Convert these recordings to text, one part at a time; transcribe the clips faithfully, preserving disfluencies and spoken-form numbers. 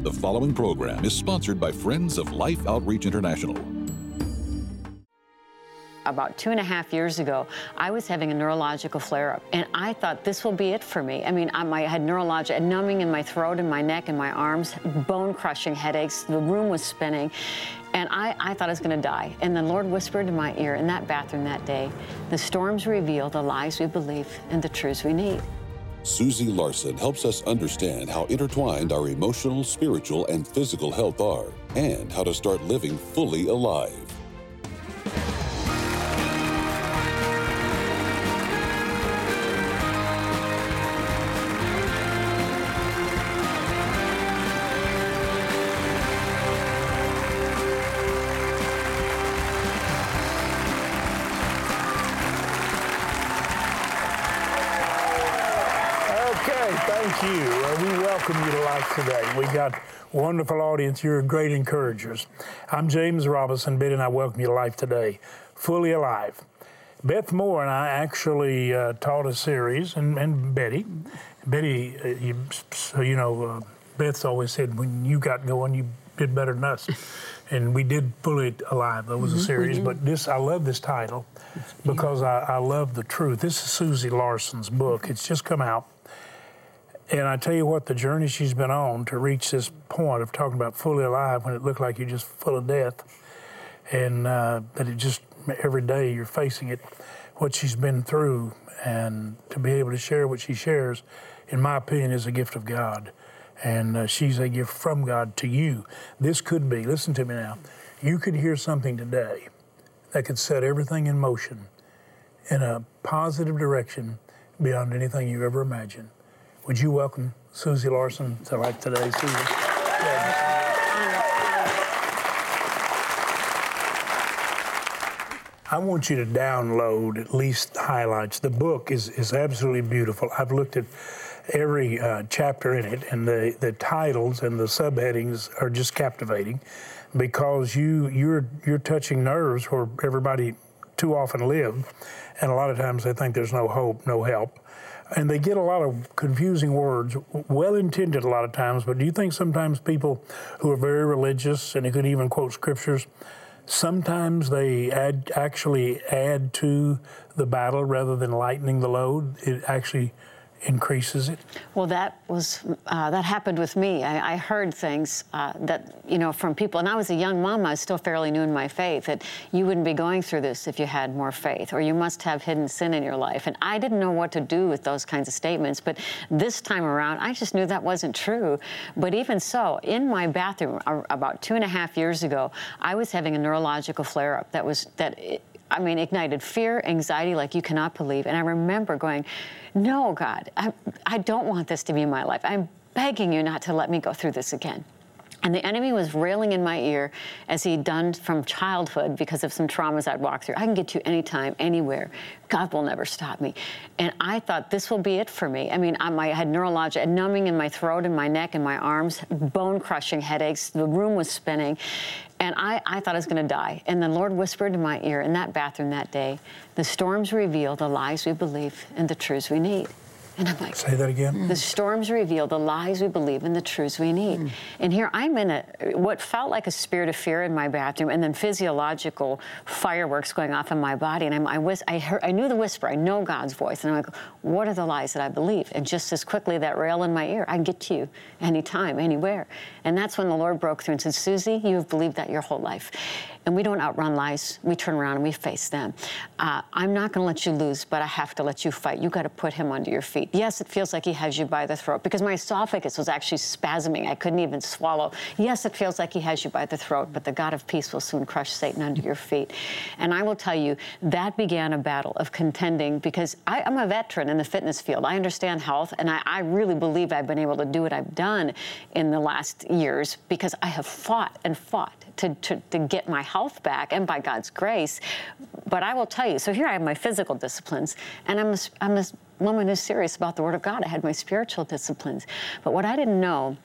The following program is sponsored by Friends of Life Outreach International. About two and a half years ago, I was having a neurological flare-up, and I thought this will be it for me. I mean, I had neurologic numbing in my throat and my neck and my arms, bone-crushing headaches. The room was spinning, and I, I thought I was going to die. And the Lord whispered in my ear in that bathroom that day, "The storms reveal the lies we believe and the truths we need." Susie Larson helps us understand how intertwined our emotional, spiritual, and physical health are, and how to start living fully alive. Thank you. Uh, we welcome you to Life Today. We got a wonderful audience. You're great encouragers. I'm James Robinson. Betty and I welcome you to Life Today, Fully Alive. Beth Moore and I actually uh, taught a series, and, and Betty. Betty, uh, you, so you know, uh, Beth's always said, when you got going, you did better than us. And we did Fully Alive. That was a series. But this, I love this title because I, I love the truth. This is Susie Larson's book. It's just come out. And I tell you what, the journey she's been on to reach this point of talking about fully alive when it looked like you're just full of death, and uh, that it just, every day you're facing it, what she's been through, and to be able to share what she shares, in my opinion, is a gift of God. And uh, she's a gift from God to you. This could be, listen to me now, you could hear something today that could set everything in motion in a positive direction beyond anything you ever imagined. Would you welcome Susie Larson to Life Today, Susie? Yeah. I want you to download at least the highlights. The book is, is absolutely beautiful. I've looked at every uh, chapter in it, and the, the titles and the subheadings are just captivating because you, you're, you're touching nerves where everybody too often live, and a lot of times they think there's no hope, no help. And they get a lot of confusing words, well-intended a lot of times, but do you think sometimes people who are very religious and who can even quote scriptures, sometimes they add, actually add to the battle rather than lightening the load? It actually increases it? Well, that was, uh, that happened with me. I, I heard things uh, that, you know, from people, and I was a young mom, I was still fairly new in my faith, that you wouldn't be going through this if you had more faith, or you must have hidden sin in your life. And I didn't know what to do with those kinds of statements, but this time around, I just knew that wasn't true. But even so, in my bathroom, uh, about two and a half years ago, I was having a neurological flare-up that was, that, it, I mean, ignited fear, anxiety like you cannot believe. And I remember going, no, God, I, I don't want this to be my life. I'm begging you not to let me go through this again. And the enemy was railing in my ear as he'd done from childhood because of some traumas I'd walked through. I can get you anytime, anywhere. God will never stop me. And I thought this will be it for me. I mean, I had neurologic numbing in my throat and my neck and my arms, bone-crushing headaches. The room was spinning. And I, I thought I was going to die. And the Lord whispered in my ear in that bathroom that day, "The storms reveal the lies we believe and the truths we need." And I'm like, say that again. The storms reveal the lies we believe and the truths we need. Mm. And here I'm in a, what felt like a spirit of fear in my bathroom, and then physiological fireworks going off in my body. And I'm, I was, I heard, I knew the whisper. I know God's voice. And I'm like, what are the lies that I believe? And just as quickly, that rail in my ear, I can get to you anytime, anywhere. And that's when the Lord broke through and said, Susie, you have believed that your whole life. And we don't outrun lies. We turn around and we face them. Uh, I'm not going to let you lose, but I have to let you fight. You got to put him under your feet. Yes, it feels like he has you by the throat because my esophagus was actually spasming. I couldn't even swallow. Yes, it feels like he has you by the throat, but the God of peace will soon crush Satan under your feet. And I will tell you, that began a battle of contending because I, I'm a veteran in the fitness field. I understand health, and I, I really believe I've been able to do what I've done in the last years because I have fought and fought to, to, to get my health back, and by God's grace. But I will tell you, so here I have my physical disciplines, and I'm a, I'm a woman who's serious about the Word of God. I had my spiritual disciplines. But what I didn't know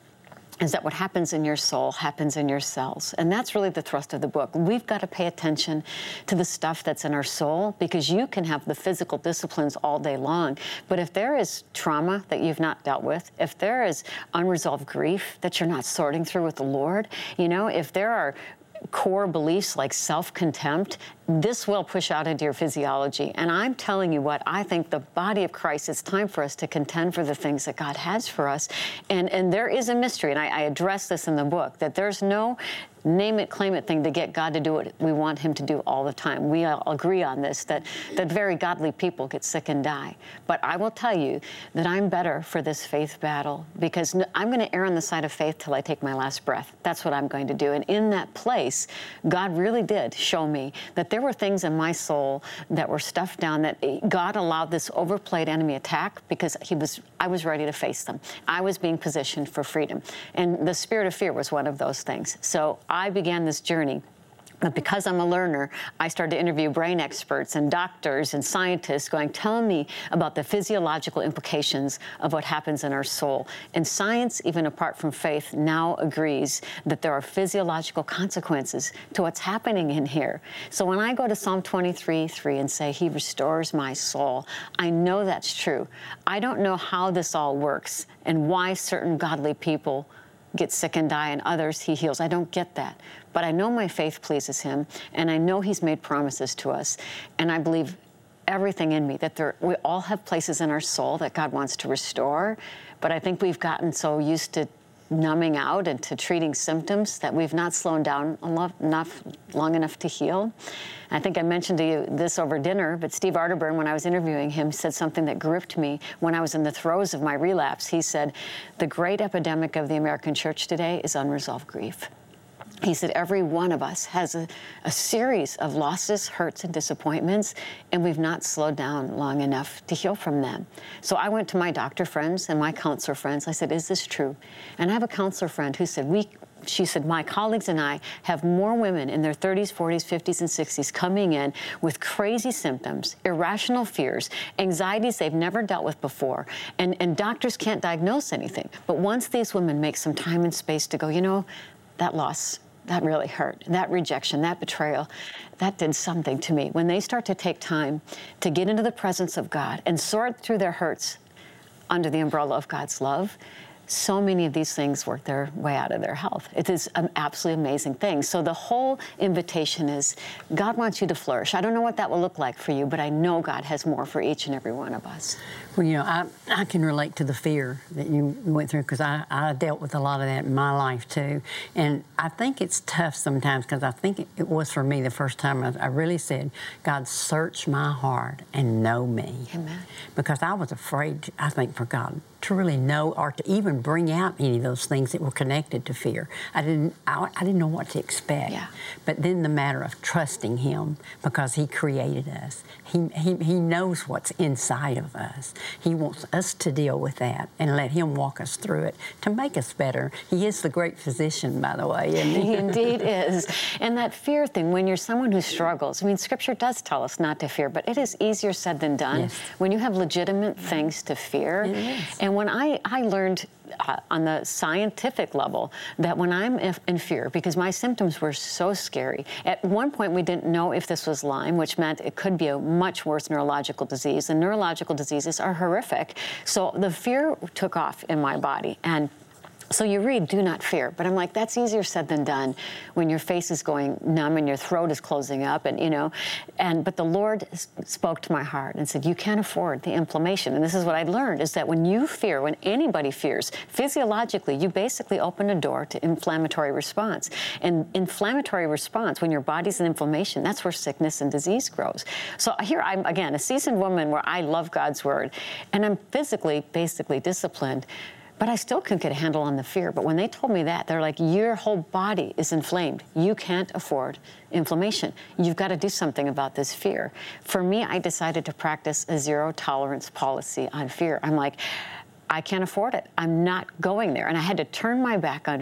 is that what happens in your soul happens in your cells. And that's really the thrust of the book. We've got to pay attention to the stuff that's in our soul, because you can have the physical disciplines all day long. But if there is trauma that you've not dealt with, if there is unresolved grief that you're not sorting through with the Lord, you know, if there are core beliefs like self-contempt, this will push out into your physiology. And I'm telling you what, I think the body of Christ, it's time for us to contend for the things that God has for us. And and there is a mystery, and I, I address this in the book, that there's no name it, claim it thing to get God to do what we want him to do all the time. We all agree on this, that, that very godly people get sick and die. But I will tell you that I'm better for this faith battle, because I'm going to err on the side of faith till I take my last breath. That's what I'm going to do. And in that place, God really did show me that there were things in my soul that were stuffed down, that God allowed this overplayed enemy attack because he was, I was ready to face them. I was being positioned for freedom. And the spirit of fear was one of those things. So I began this journey. But because I'm a learner, I started to interview brain experts and doctors and scientists going, telling me about the physiological implications of what happens in our soul. And science, even apart from faith, now agrees that there are physiological consequences to what's happening in here. So when I go to Psalm twenty-three three and say, he restores my soul, I know that's true. I don't know how this all works and why certain godly people get sick and die and others he heals. I don't get that. But I know my faith pleases him, and I know he's made promises to us, and I believe everything in me that there, we all have places in our soul that God wants to restore, but I think we've gotten so used to numbing out and to treating symptoms that we've not slowed down enough, long enough to heal. I think I mentioned to you this over dinner, but Steve Arterburn, when I was interviewing him, said something that gripped me when I was in the throes of my relapse. He said, the great epidemic of the American church today is unresolved grief. He said, every one of us has a, a series of losses, hurts, and disappointments, and we've not slowed down long enough to heal from them. So I went to my doctor friends and my counselor friends. I said, is this true? And I have a counselor friend who said, we, she said, my colleagues and I have more women in their thirties, forties, fifties, and sixties coming in with crazy symptoms, irrational fears, anxieties they've never dealt with before, and, and doctors can't diagnose anything. But once these women make some time and space to go, you know, that loss, that really hurt. That rejection, that betrayal, that did something to me. When they start to take time to get into the presence of God and sort through their hurts under the umbrella of God's love, so many of these things work their way out of their health. It is an absolutely amazing thing. So the whole invitation is, God wants you to flourish. I don't know what that will look like for you, but I know God has more for each and every one of us. Well, you know, I, I can relate to the fear that you went through, because I, I dealt with a lot of that in my life, too. And I think it's tough sometimes, because I think it, it was for me the first time I, I really said, God, search my heart and know me. Amen. Because I was afraid, I think, for God to really know or to even bring out any of those things that were connected to fear. I didn't, I, I didn't know what to expect. Yeah. But then the matter of trusting him, because he created us. He, he, he knows what's inside of us. He wants us to deal with that and let him walk us through it to make us better. He is the great physician, by the way, isn't he? He indeed is. And that fear thing, when you're someone who struggles, I mean, Scripture does tell us not to fear, but it is easier said than done. Yes. When you have legitimate things to fear. It is. And when I, I learned uh, on the scientific level that when I'm in, in fear, because my symptoms were so scary, at one point we didn't know if this was Lyme, which meant it could be a much worse neurological disease. And neurological diseases are horrific. So the fear took off in my body. And so you read, do not fear. But I'm like, that's easier said than done when your face is going numb and your throat is closing up, and, you know, and, but the Lord spoke to my heart and said, you can't afford the inflammation. And this is what I learned, is that when you fear, when anybody fears, physiologically, you basically open a door to inflammatory response. And inflammatory response, when your body's in inflammation, that's where sickness and disease grows. So here I'm, again, a seasoned woman where I love God's word, and I'm physically, basically disciplined, but I still couldn't get a handle on the fear. But when they told me that, they're like, your whole body is inflamed. You can't afford inflammation. You've got to do something about this fear. For me, I decided to practice a zero tolerance policy on fear. I'm like, I can't afford it. I'm not going there. And I had to turn my back on fear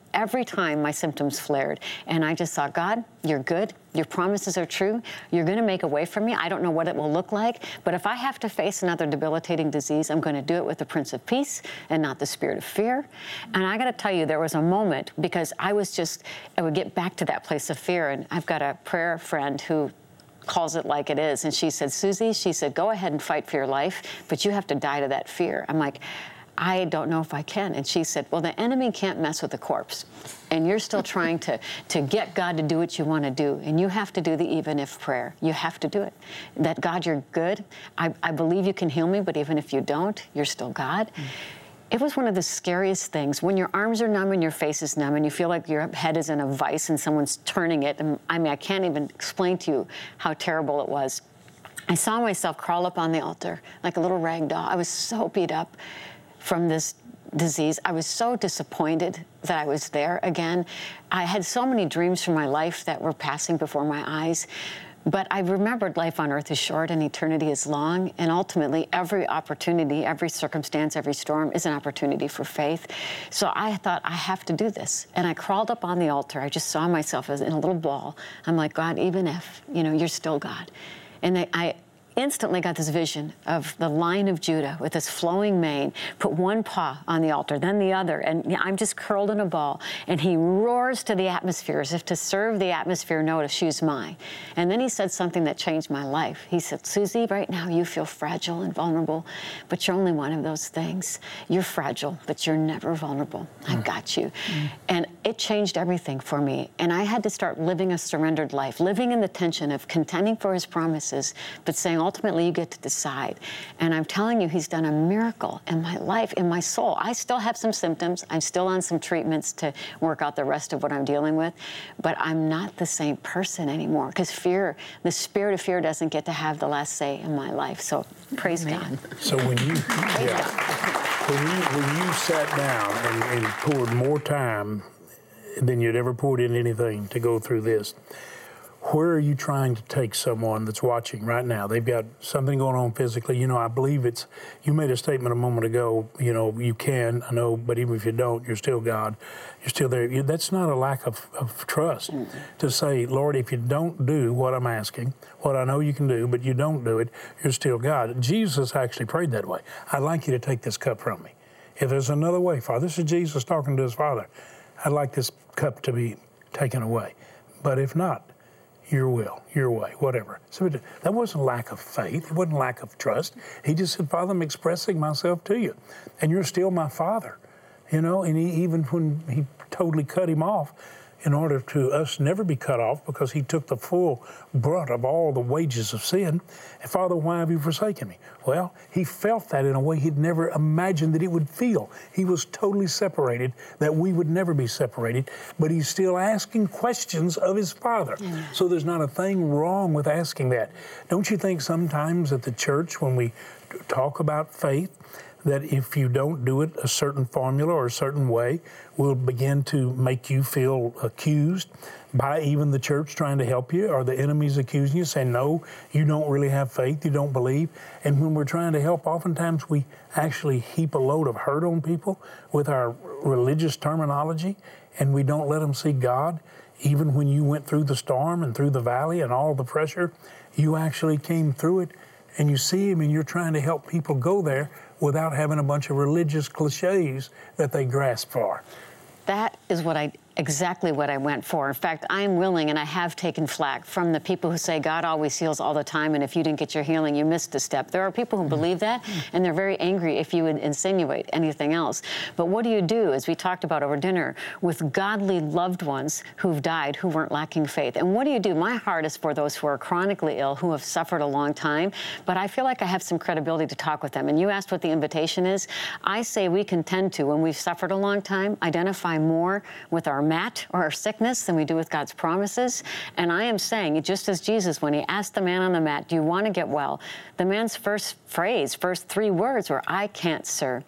every time my symptoms flared. And I just thought, God, you're good. Your promises are true. You're going to make a way for me. I don't know what it will look like, but if I have to face another debilitating disease, I'm going to do it with the Prince of Peace and not the spirit of fear. And I got to tell you, there was a moment, because I was just, I would get back to that place of fear. And I've got a prayer friend who calls it like it is. And she said, Susie, she said, go ahead and fight for your life, but you have to die to that fear. I'm like, I don't know if I can. And she said, well, the enemy can't mess with the corpse. And you're still trying to, to get God to do what you want to do. And you have to do the even if prayer. You have to do it. That God, you're good. I, I believe you can heal me, but even if you don't, you're still God. Mm. It was one of the scariest things. When your arms are numb and your face is numb and you feel like your head is in a vice and someone's turning it. And I mean, I can't even explain to you how terrible it was. I saw myself crawl up on the altar like a little rag doll. I was so beat up from this disease. I was so disappointed that I was there again. I had so many dreams from my life that were passing before my eyes. But I remembered life on earth is short and eternity is long. And ultimately, every opportunity, every circumstance, every storm is an opportunity for faith. So I thought, I have to do this. And I crawled up on the altar. I just saw myself as in a little ball. I'm like, God, even if, you know, you're still God. And they, I instantly got this vision of the Lion of Judah with this flowing mane, put one paw on the altar, then the other, and I'm just curled in a ball, and he roars to the atmosphere as if to serve the atmosphere notice, she's mine. And then he said something that changed my life. He said, Susie, right now you feel fragile and vulnerable, but you're only one of those things. You're fragile, but you're never vulnerable. Mm. I got you. Mm. And it changed everything for me. And I had to start living a surrendered life, living in the tension of contending for his promises, but saying, ultimately, you get to decide. And I'm telling you, he's done a miracle in my life, in my soul. I still have some symptoms. I'm still on some treatments to work out the rest of what I'm dealing with. But I'm not the same person anymore, because fear, the spirit of fear doesn't get to have the last say in my life. So praise Amen. God. So when you, yeah, when you, when you sat down and, and poured more time than you'd ever poured in anything to go through this, where are you trying to take someone that's watching right now? They've got something going on physically. You know, I believe it's, you made a statement a moment ago, you know, you can, I know, but even if you don't, you're still God. You're still there. You, that's not a lack of, of trust mm-hmm. to say, Lord, if you don't do what I'm asking, what I know you can do, but you don't do it, you're still God. Jesus actually prayed that way. I'd like you to take this cup from me. If there's another way, Father, this is Jesus talking to his Father. I'd like this cup to be taken away. But if not, your will, your way, whatever. So it, that wasn't lack of faith. It wasn't lack of trust. He just said, Father, I'm expressing myself to you. And you're still my Father. You know, and he, even when he totally cut him off, in order to us never be cut off, because he took the full brunt of all the wages of sin. And Father, why have you forsaken me? Well, he felt that in a way he'd never imagined that he would feel. He was totally separated, that we would never be separated, but he's still asking questions of his Father. Mm. So there's not a thing wrong with asking that. Don't you think sometimes at the church, when we talk about faith, that if you don't do it a certain formula or a certain way, will begin to make you feel accused by even the church trying to help you, or the enemy's accusing you, saying, no, you don't really have faith, you don't believe. And when we're trying to help, oftentimes we actually heap a load of hurt on people with our religious terminology, and we don't let them see God. Even when you went through the storm and through the valley and all the pressure, you actually came through it, and you see him, and you're trying to help people go there without having a bunch of religious cliches that they grasp for. That is what I exactly what I went for. In fact, I'm willing, and I have taken flack from the people who say God always heals all the time, and if you didn't get your healing, you missed a step. There are people who mm-hmm. believe that, and they're very angry if you would insinuate anything else. But what do you do, as we talked about over dinner, with godly loved ones who've died who weren't lacking faith? And what do you do? My heart is for those who are chronically ill, who have suffered a long time, but I feel like I have some credibility to talk with them. And you asked what the invitation is. I say we can tend to, when we've suffered a long time, identify more with our mat or our sickness than we do with God's promises. And I am saying, just as Jesus, when he asked the man on the mat, do you want to get well? The man's first phrase, first three words were, I can't, sir.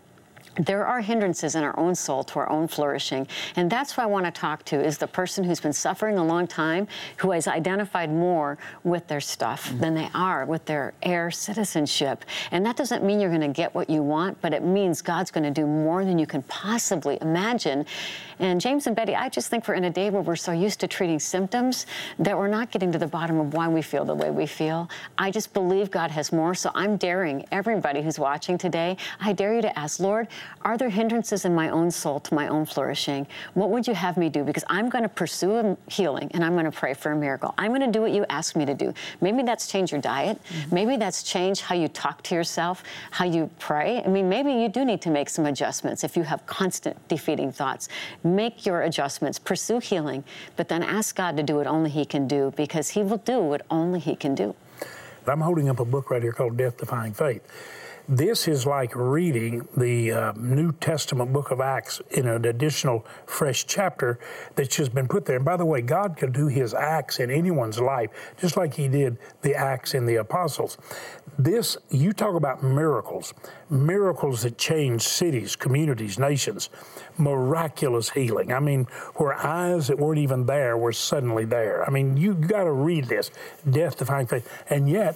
there are hindrances in our own soul to our own flourishing. And that's who I want to talk to, is the person who's been suffering a long time, who has identified more with their stuff mm-hmm. than they are with their heir citizenship. And that doesn't mean you're going to get what you want, but it means God's going to do more than you can possibly imagine. And James and Betty, I just think we're in a day where we're so used to treating symptoms that we're not getting to the bottom of why we feel the way we feel. I just believe God has more. So I'm daring everybody who's watching today, I dare you to ask, Lord, are there hindrances in my own soul to my own flourishing? What would you have me do? Because I'm going to pursue a healing, and I'm going to pray for a miracle. I'm going to do what you ask me to do. Maybe that's change your diet. Mm-hmm. Maybe that's change how you talk to yourself, how you pray. I mean, maybe you do need to make some adjustments if you have constant defeating thoughts. Make your adjustments, pursue healing, but then ask God to do what only He can do, because He will do what only He can do. I'm holding up a book right here called Death Defying Faith. This is like reading the uh, New Testament book of Acts in an additional fresh chapter that's just been put there. And by the way, God can do His acts in anyone's life, just like He did the acts in the apostles. This, you talk about miracles, miracles that change cities, communities, nations, miraculous healing. I mean, where eyes that weren't even there were suddenly there. I mean, you got to read this, Death Defying Faith. And yet,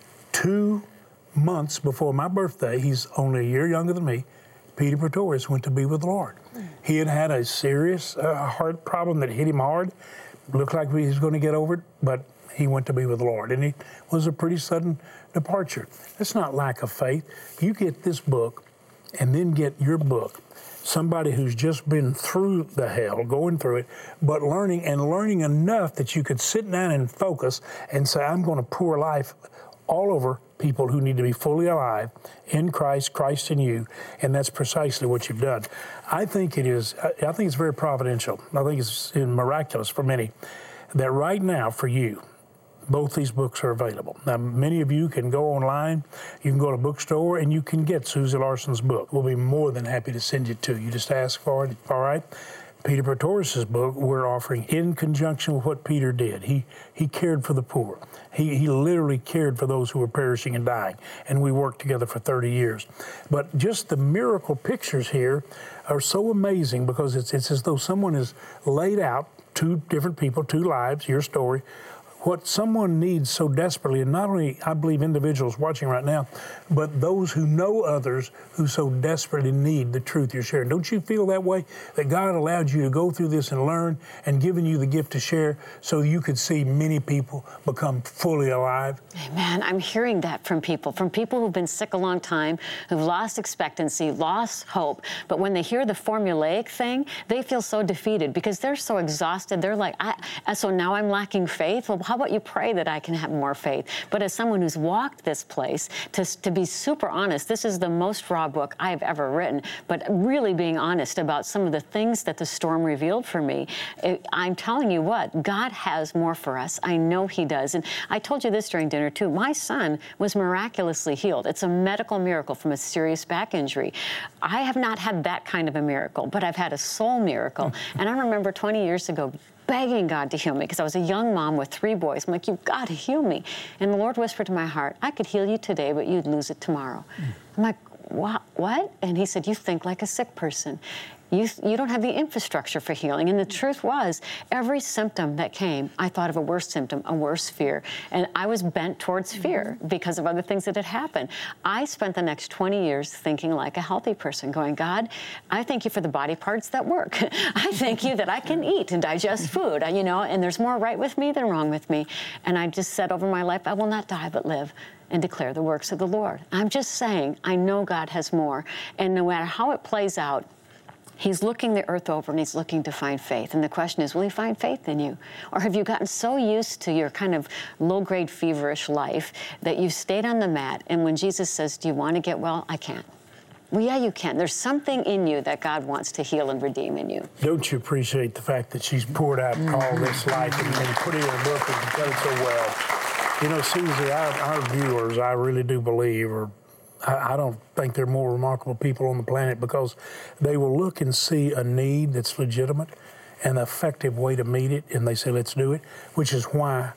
two months before my birthday, he's only a year younger than me, Peter Pretorius went to be with the Lord. Mm. He had had a serious uh, heart problem that hit him hard. Looked like he was going to get over it, but he went to be with the Lord. And it was a pretty sudden departure. It's not lack of faith. You get this book and then get your book, somebody who's just been through the hell, going through it, but learning and learning enough that you could sit down and focus and say, I'm going to pour life all over people who need to be fully alive in Christ, Christ in you, and that's precisely what you've done. I think it is, I think it's very providential. I think it's miraculous for many that right now for you, both these books are available. Now, many of you can go online, you can go to a bookstore, and you can get Susie Larson's book. We'll be more than happy to send it to you. Just ask for it, all right? Peter Pretorius' book we're offering in conjunction with what Peter did. He he cared for the poor. He he literally cared for those who were perishing and dying, and we worked together for thirty years. But just the miracle pictures here are so amazing, because it's it's as though someone has laid out two different people, two lives, your story, what someone needs so desperately, and not only, I believe, individuals watching right now, but those who know others who so desperately need the truth you're sharing. Don't you feel that way? That God allowed you to go through this and learn and given you the gift to share so you could see many people become fully alive? Amen. I'm hearing that from people, from people who've been sick a long time, who've lost expectancy, lost hope. But when they hear the formulaic thing, they feel so defeated because they're so exhausted. They're like, I, so now I'm lacking faith? Well, how about you pray that I can have more faith? But as someone who's walked this place, to, to be super honest, this is the most raw book I've ever written, but really being honest about some of the things that the storm revealed for me. It, I'm telling you what, God has more for us. I know He does. And I told you this during dinner too. My son was miraculously healed. It's a medical miracle from a serious back injury. I have not had that kind of a miracle, but I've had a soul miracle. And I remember twenty years ago begging God to heal me because I was a young mom with three boys. I'm like, you've got to heal me. And the Lord whispered to my heart, I could heal you today, but you'd lose it tomorrow. Mm. I'm like, what? What? And He said, you think like a sick person. You, you don't have the infrastructure for healing. And the truth was, every symptom that came, I thought of a worse symptom, a worse fear. And I was bent towards fear because of other things that had happened. I spent the next twenty years thinking like a healthy person, going, God, I thank you for the body parts that work. I thank you that I can eat and digest food, you know, and there's more right with me than wrong with me. And I just said over my life, I will not die but live and declare the works of the Lord. I'm just saying, I know God has more. And no matter how it plays out, He's looking the earth over and He's looking to find faith. And the question is, will He find faith in you? Or have you gotten so used to your kind of low-grade feverish life that you've stayed on the mat, and when Jesus says, do you want to get well? I can't. Well, yeah, you can. There's something in you that God wants to heal and redeem in you. Don't you appreciate the fact that she's poured out mm-hmm. all this life and, and put it in a book and done it so well? You know, Susie, our, our viewers, I really do believe, are I don't think they're more remarkable people on the planet, because they will look and see a need that's legitimate and an effective way to meet it, and they say, let's do it, which is why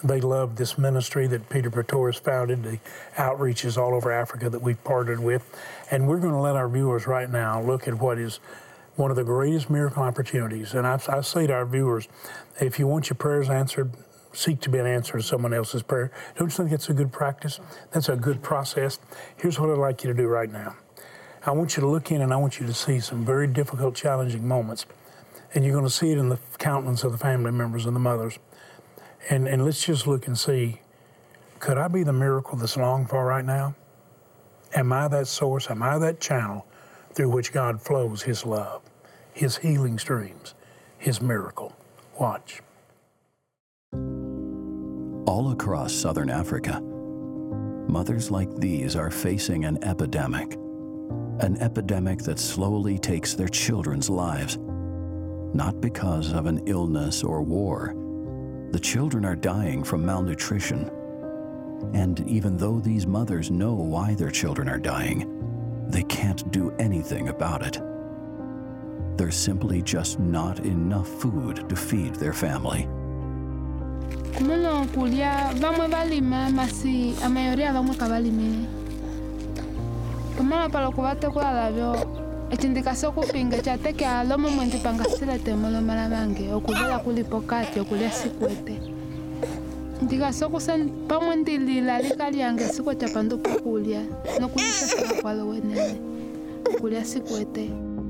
They love this ministry that Peter Pretorius founded, the outreaches all over Africa that we've partnered with. And we're going to let our viewers right now look at what is one of the greatest miracle opportunities. And I, I say to our viewers, if you want your prayers answered, seek to be an answer to someone else's prayer. Don't you think that's a good practice? That's a good process. Here's what I'd like you to do right now. I want you to look in and I want you to see some very difficult, challenging moments. And you're going to see it in the countenance of the family members and the mothers. And, and let's just look and see, could I be the miracle that's longed for right now? Am I that source? Am I that channel through which God flows His love, His healing streams, His miracle? Watch. All across southern Africa, mothers like these are facing an epidemic. An epidemic that slowly takes their children's lives. Not because of an illness or war. The children are dying from malnutrition. And even though these mothers know why their children are dying, they can't do anything about it. There's simply just not enough food to feed their family. Mulo kulia vamwe valima masi a maioria vamwe kavalime. Kamala palo kuvate kwa lavyo etindikaso kupinga chateke alomo mwenti pangasile temolo malavange okuvela kulipokati okulia sikwete. Ndikaso kusen pamwe ndilila likaliange sikwe chapandu pokulia nokulisha sila kwalo wenene okulia sikwete.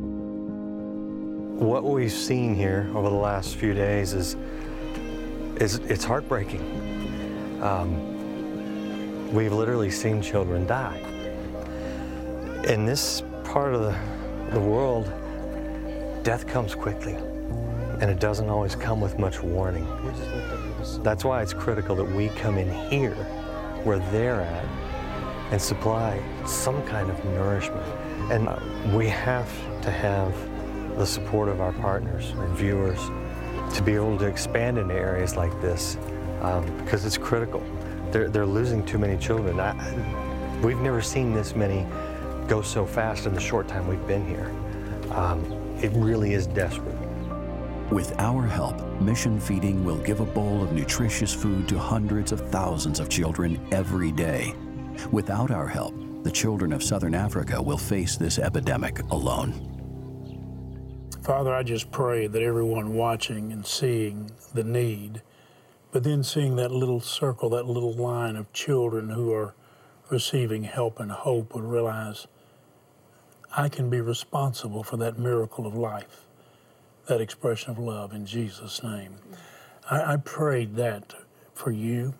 What we've seen here over the last few days is is it's heartbreaking. Um, we've literally seen children die. In this part of the, the world, death comes quickly, and it doesn't always come with much warning. That's why it's critical that we come in here, where they're at, and supply some kind of nourishment. And we have to have the support of our partners and viewers to be able to expand into areas like this, um, because it's critical. They're, they're losing too many children. I, we've never seen this many go so fast in the short time we've been here. Um, it really is desperate. With our help, Mission Feeding will give a bowl of nutritious food to hundreds of thousands of children every day. Without our help, the children of Southern Africa will face this epidemic alone. Father, I just pray that everyone watching and seeing the need, but then seeing that little circle, that little line of children who are receiving help and hope would realize I can be responsible for that miracle of life, that expression of love in Jesus' name. I, I prayed that for you.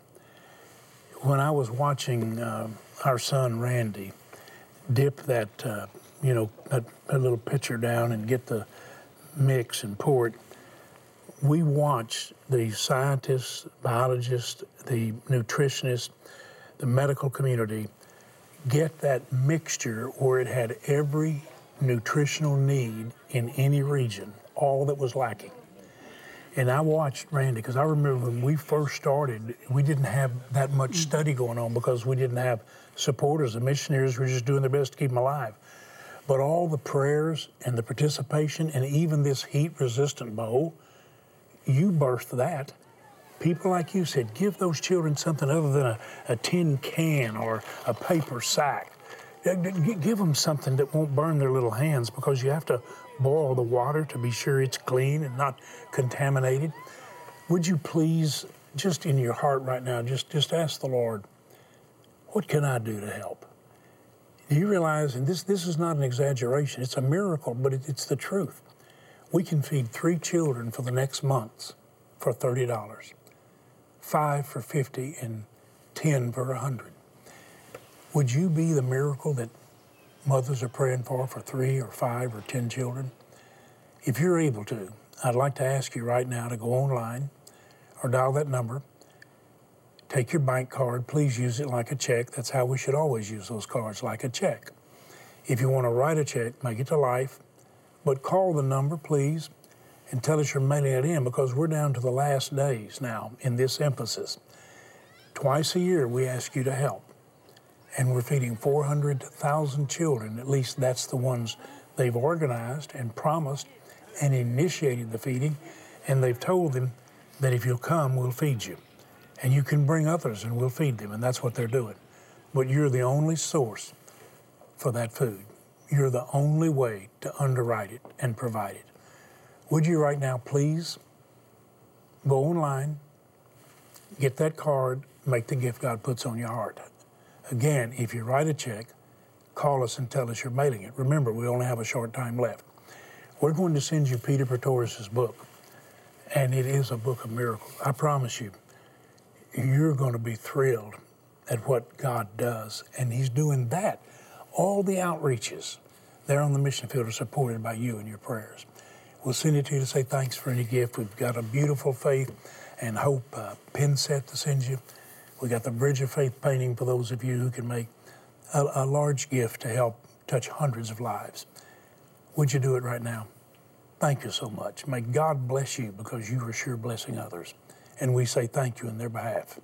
When I was watching uh, our son Randy dip that, uh, you know, that, that little pitcher down and get the mix and pour it, we watched the scientists, biologists, the nutritionists, the medical community get that mixture where it had every nutritional need in any region, all that was lacking. And I watched Randy, because I remember when we first started, we didn't have that much study going on because we didn't have supporters. The missionaries were just doing their best to keep them alive. But all the prayers and the participation and even this heat-resistant bowl, you birthed that. People like you said, give those children something other than a, a tin can or a paper sack. Give them something that won't burn their little hands, because you have to boil the water to be sure it's clean and not contaminated. Would you please, just in your heart right now, just, just ask the Lord, what can I do to help? Do you realize, and this, this is not an exaggeration, it's a miracle, but it, it's the truth. We can feed three children for the next months for thirty dollars, five for fifty, and ten for one hundred. Would you be the miracle that mothers are praying for for three or five or ten children? If you're able to, I'd like to ask you right now to go online or dial that number. Take your bank card. Please use it like a check. That's how we should always use those cards, like a check. If you want to write a check, make it to Life. But call the number, please, and tell us you're mailing it in, because we're down to the last days now in this emphasis. Twice a year, we ask you to help. And we're feeding four hundred thousand children. At least that's the ones they've organized and promised and initiated the feeding. And they've told them that if you'll come, we'll feed you. And you can bring others and we'll feed them, and that's what they're doing. But you're the only source for that food. You're the only way to underwrite it and provide it. Would you right now please go online, get that card, make the gift God puts on your heart. Again, if you write a check, call us and tell us you're mailing it. Remember, we only have a short time left. We're going to send you Peter Pretorius' book, and it is a book of miracles. I promise you, you're going to be thrilled at what God does, and He's doing that. All the outreaches there on the mission field are supported by you and your prayers. We'll send it to you to say thanks for any gift. We've got a beautiful Faith and Hope uh, pin set to send you. We got the Bridge of Faith painting for those of you who can make a, a large gift to help touch hundreds of lives. Would you do it right now? Thank you so much. May God bless you because you are sure blessing others. And we say thank you in their behalf.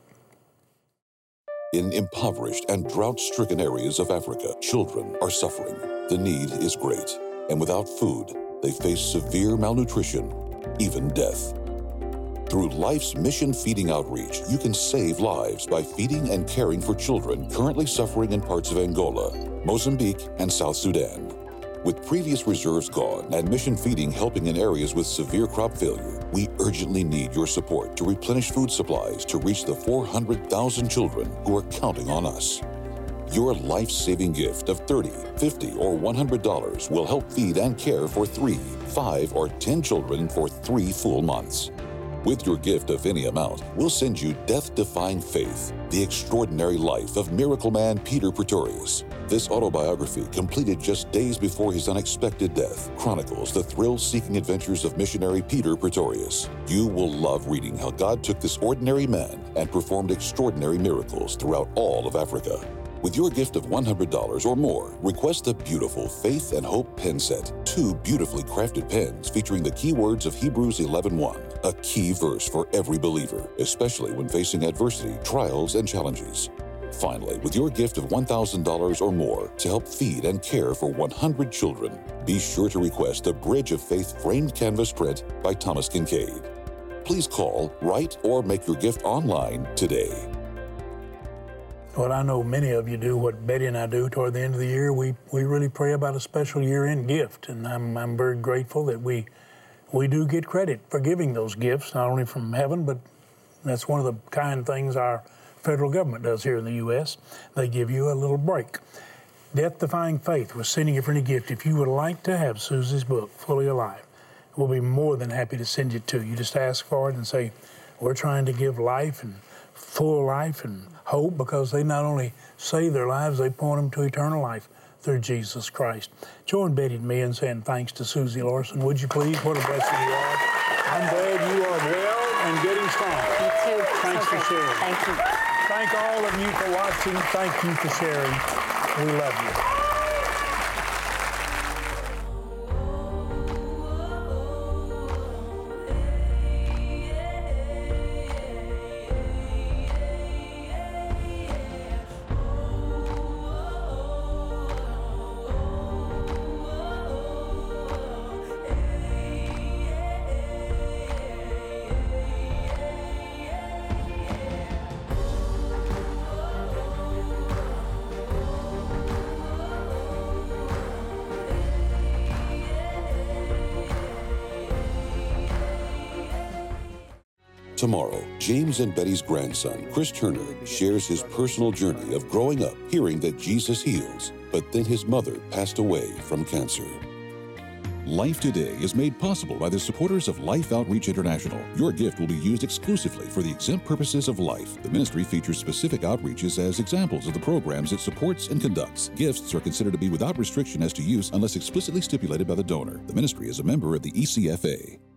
In impoverished and drought-stricken areas of Africa, children are suffering. The need is great, and without food, they face severe malnutrition, even death. Through Life's Mission Feeding Outreach, you can save lives by feeding and caring for children currently suffering in parts of Angola, Mozambique, and South Sudan. With previous reserves gone and Mission Feeding helping in areas with severe crop failure, we urgently need your support to replenish food supplies to reach the four hundred thousand children who are counting on us. Your life-saving gift of thirty dollars, fifty dollars, or one hundred dollars will help feed and care for three, five, or ten children for three full months. With your gift of any amount, we'll send you Death-Defying Faith, the extraordinary life of miracle man Peter Pretorius. This autobiography, completed just days before his unexpected death, chronicles the thrill-seeking adventures of missionary Peter Pretorius. You will love reading how God took this ordinary man and performed extraordinary miracles throughout all of Africa. With your gift of one hundred dollars or more, request the beautiful Faith and Hope pen set, two beautifully crafted pens featuring the key words of Hebrews eleven one, a key verse for every believer, especially when facing adversity, trials, and challenges. Finally, with your gift of one thousand dollars or more to help feed and care for one hundred children, be sure to request the Bridge of Faith framed canvas print by Thomas Kincaid. Please call, write, or make your gift online today. Well, I know many of you do what Betty and I do toward the end of the year. We we really pray about a special year-end gift, and I'm I'm very grateful that we we do get credit for giving those gifts, not only from heaven, but that's one of the kind things our federal government does here in the U S They give you a little break. Death-Defying Faith, we're sending you for any gift. If you would like to have Susie's book, Fully Alive, we'll be more than happy to send it to you. Just ask for it and say, we're trying to give life and full life and hope, because they not only save their lives, they point them to eternal life through Jesus Christ. Join Betty and me in saying thanks to Susie Larson. Would you please? What a blessing you are. I'm glad you are well and getting strong. You too. Thanks so for sharing. Thank you. Thank all of you for watching. Thank you for sharing. We love you. Tomorrow, James and Betty's grandson, Chris Turner, shares his personal journey of growing up hearing that Jesus heals, but then his mother passed away from cancer. Life Today is made possible by the supporters of Life Outreach International. Your gift will be used exclusively for the exempt purposes of life. The ministry features specific outreaches as examples of the programs it supports and conducts. Gifts are considered to be without restriction as to use unless explicitly stipulated by the donor. The ministry is a member of the E C F A.